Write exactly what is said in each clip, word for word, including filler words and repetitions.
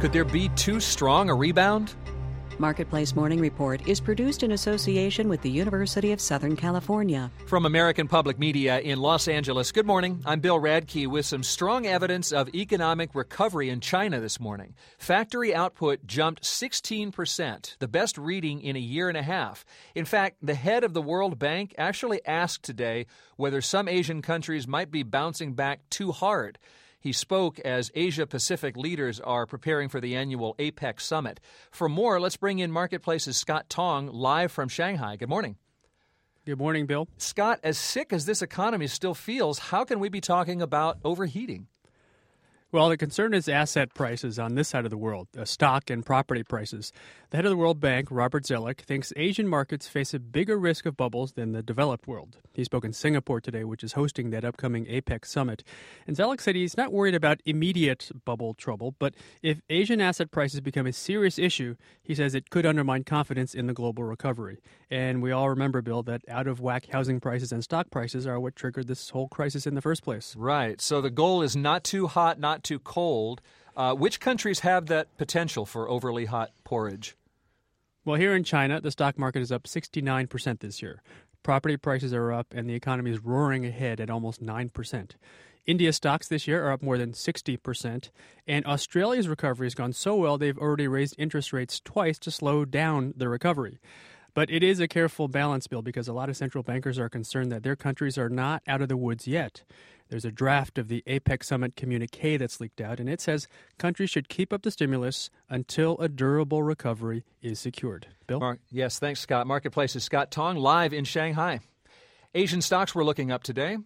Could there be too strong a rebound? Marketplace Morning Report is produced in association with the University of Southern California. From American Public Media in Los Angeles, good morning. I'm Bill Radke with some strong evidence of economic recovery in China this morning. Factory output jumped sixteen percent, the best reading in a year and a half. In fact, the head of the World Bank actually asked today whether some Asian countries might be bouncing back too hard. He spoke as Asia-Pacific leaders are preparing for the annual APEC summit. For more, let's bring in Marketplace's Scott Tong live from Shanghai. Good morning. Good morning, Bill. Scott, as sick as this economy still feels, how can we be talking about overheating? Well, the concern is asset prices on this side of the world, uh, stock and property prices. The head of the World Bank, Robert Zoellick, thinks Asian markets face a bigger risk of bubbles than the developed world. He spoke in Singapore today, which is hosting that upcoming APEC summit. And Zoellick said he's not worried about immediate bubble trouble, but if Asian asset prices become a serious issue, he says it could undermine confidence in the global recovery. And we all remember, Bill, that out-of-whack housing prices and stock prices are what triggered this whole crisis in the first place. Right. So the goal is not too hot, not too cold. Uh, which countries have that potential for overly hot porridge? Well, here in China, the stock market is up sixty-nine percent this year. Property prices are up, and the economy is roaring ahead at almost nine percent. India stocks this year are up more than sixty percent, and Australia's recovery has gone so well they've already raised interest rates twice to slow down the recovery. But it is a careful balance, Bill, because a lot of central bankers are concerned that their countries are not out of the woods yet. There's a draft of the APEC summit communique that's leaked out, and it says countries should keep up the stimulus until a durable recovery is secured. Bill? Mark, yes, thanks, Scott. Marketplace's Scott Tong live in Shanghai. Asian stocks were looking up today.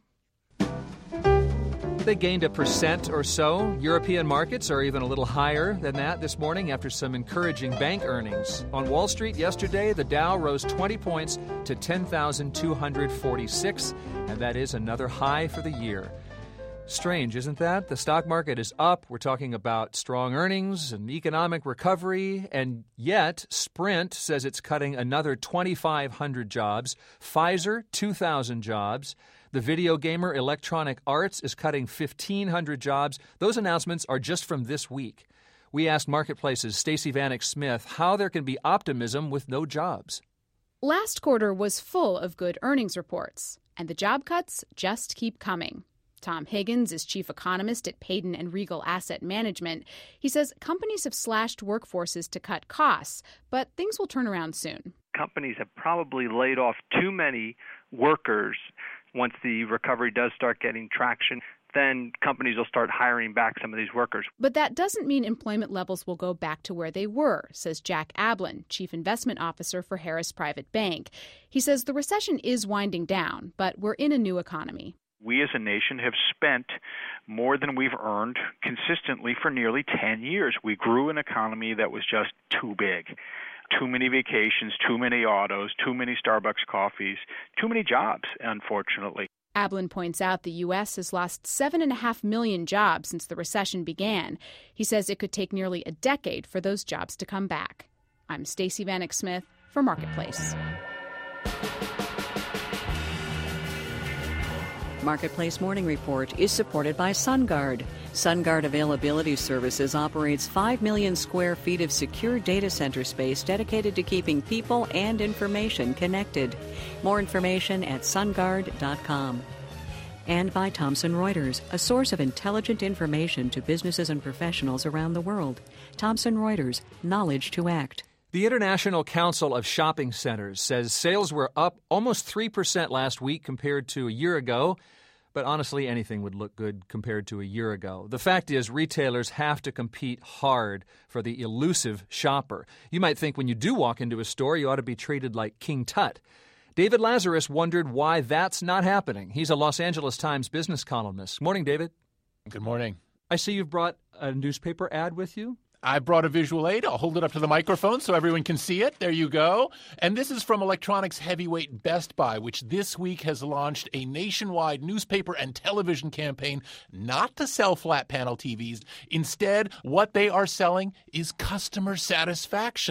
They gained a percent or so. European markets are even a little higher than that this morning after some encouraging bank earnings. On Wall Street yesterday, the Dow rose twenty points to ten thousand two hundred forty-six, and that is another high for the year. Strange, isn't that? The stock market is up. We're talking about strong earnings and economic recovery, and yet Sprint says it's cutting another twenty-five hundred jobs. Pfizer, two thousand jobs. The video gamer Electronic Arts is cutting fifteen hundred jobs. Those announcements are just from this week. We asked Marketplace's Stacey Vanek Smith how there can be optimism with no jobs. Last quarter was full of good earnings reports, and the job cuts just keep coming. Tom Higgins is chief economist at Payden and Regal Asset Management. He says companies have slashed workforces to cut costs, but things will turn around soon. Companies have probably laid off too many workers. Once the recovery does start getting traction, then companies will start hiring back some of these workers. But that doesn't mean employment levels will go back to where they were, says Jack Ablin, chief investment officer for Harris Private Bank. He says the recession is winding down, but we're in a new economy. We as a nation have spent more than we've earned consistently for nearly ten years. We grew an economy that was just too big. Too many vacations, too many autos, too many Starbucks coffees, too many jobs, unfortunately. Ablin points out the U S has lost seven point five million jobs since the recession began. He says it could take nearly a decade for those jobs to come back. I'm Stacey Vanek Smith for Marketplace. Marketplace Morning Report is supported by SunGuard. SunGuard Availability Services operates five million square feet of secure data center space dedicated to keeping people and information connected. More information at sunguard dot com. And by Thomson Reuters, a source of intelligent information to businesses and professionals around the world. Thomson Reuters, knowledge to act. The International Council of Shopping Centers says sales were up almost three percent last week compared to a year ago. But honestly, anything would look good compared to a year ago. The fact is, retailers have to compete hard for the elusive shopper. You might think when you do walk into a store, you ought to be treated like King Tut. David Lazarus wondered why that's not happening. He's a Los Angeles Times business columnist. Morning, David. Good morning. I see you've brought a newspaper ad with you. I brought a visual aid. I'll hold it up to the microphone so everyone can see it. There you go. And this is from electronics heavyweight Best Buy, which this week has launched a nationwide newspaper and television campaign not to sell flat panel T Vs. Instead, what they are selling is customer satisfaction.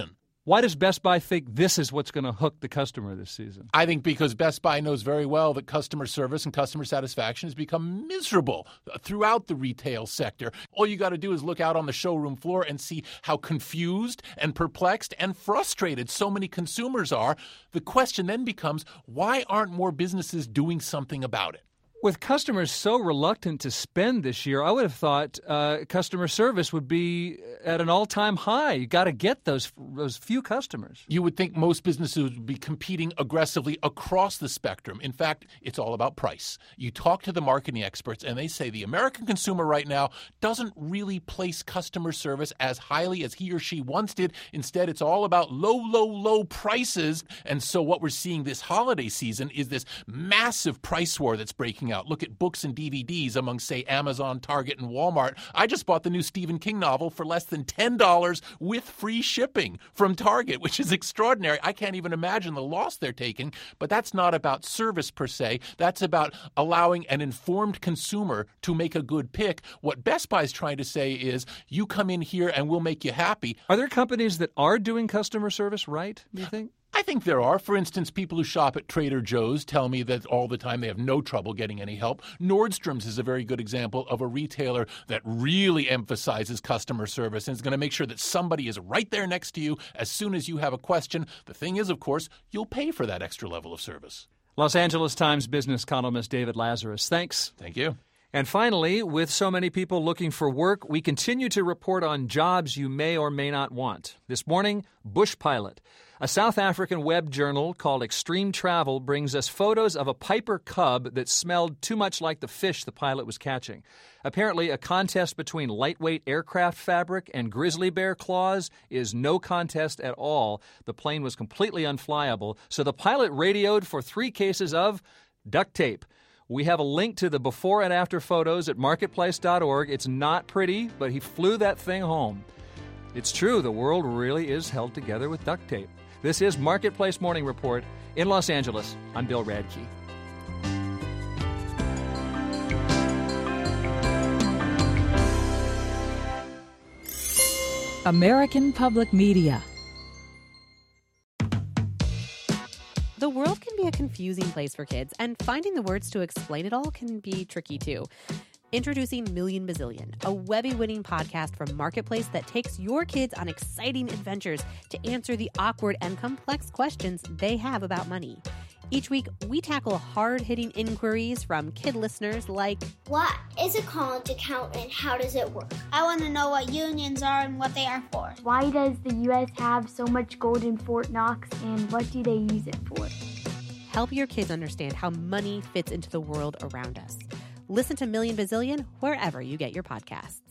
Why does Best Buy think this is what's going to hook the customer this season? I think because Best Buy knows very well that customer service and customer satisfaction has become miserable throughout the retail sector. All you got to do is look out on the showroom floor and see how confused and perplexed and frustrated so many consumers are. The question then becomes, why aren't more businesses doing something about it? With customers so reluctant to spend this year, I would have thought uh, customer service would be at an all-time high. You got to get those those few customers. You would think most businesses would be competing aggressively across the spectrum. In fact, it's all about price. You talk to the marketing experts, and they say the American consumer right now doesn't really place customer service as highly as he or she once did. Instead, it's all about low, low, low prices. And so what we're seeing this holiday season is this massive price war that's breaking out. Look at books and D V Ds among, say, Amazon, Target, and Walmart. I just bought the new Stephen King novel for less than ten dollars with free shipping from Target, which is extraordinary. I can't even imagine the loss they're taking, but that's not about service per se. That's about allowing an informed consumer to make a good pick. What Best Buy is trying to say is, you come in here and we'll make you happy. Are there companies that are doing customer service right, do you think? I think there are. For instance, people who shop at Trader Joe's tell me that all the time they have no trouble getting any help. Nordstrom's is a very good example of a retailer that really emphasizes customer service and is going to make sure that somebody is right there next to you as soon as you have a question. The thing is, of course, you'll pay for that extra level of service. Los Angeles Times business columnist David Lazarus, thanks. Thank you. And finally, with so many people looking for work, we continue to report on jobs you may or may not want. This morning, Bush Pilot. A South African web journal called Extreme Travel brings us photos of a Piper cub that smelled too much like the fish the pilot was catching. Apparently, a contest between lightweight aircraft fabric and grizzly bear claws is no contest at all. The plane was completely unflyable, so the pilot radioed for three cases of duct tape. We have a link to the before and after photos at marketplace dot org. It's not pretty, but he flew that thing home. It's true, the world really is held together with duct tape. This is Marketplace Morning Report in Los Angeles. I'm Bill Radke. American Public Media. The world can be a confusing place for kids, and finding the words to explain it all can be tricky too. Introducing Million Bazillion, a Webby-winning podcast from Marketplace that takes your kids on exciting adventures to answer the awkward and complex questions they have about money. Each week, we tackle hard-hitting inquiries from kid listeners like, what is a college account and how does it work? I want to know what unions are and what they are for. Why does the U S have so much gold in Fort Knox and what do they use it for? Help your kids understand how money fits into the world around us. Listen to Million Bazillion wherever you get your podcasts.